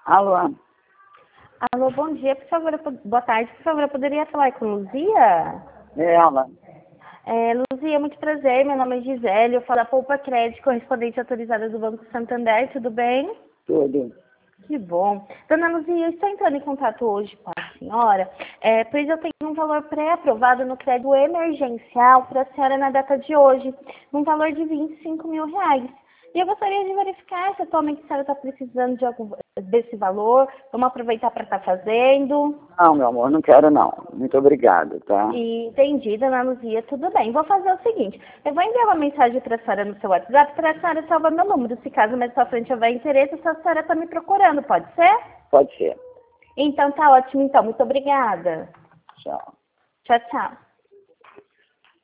Alô? Alô, bom dia, por favor, boa tarde, por favor, eu poderia falar com Luzia? É ela. Luzia, muito prazer, meu nome é Gisele, eu falo da Poupa Crédito, correspondente autorizada do Banco Santander, tudo bem? Tudo. Que bom. Dona Luzia, eu estou entrando em contato hoje com a senhora, pois eu tenho um valor pré-aprovado no crédito emergencial para a senhora na data de hoje, num valor de R$ 25.000. E eu gostaria de verificar se atualmente a senhora está precisando desse valor, vamos aproveitar para estar fazendo. Não, meu amor, não quero não. Muito obrigado, tá? E entendi, dona Luzia, tudo bem. Vou fazer o seguinte, eu vou enviar uma mensagem para a senhora no seu WhatsApp para a senhora salvar meu número. Se caso mais pra frente houver interesse, a senhora está me procurando, pode ser? Pode ser. Então tá ótimo, então. Muito obrigada. Tchau. Tchau, tchau.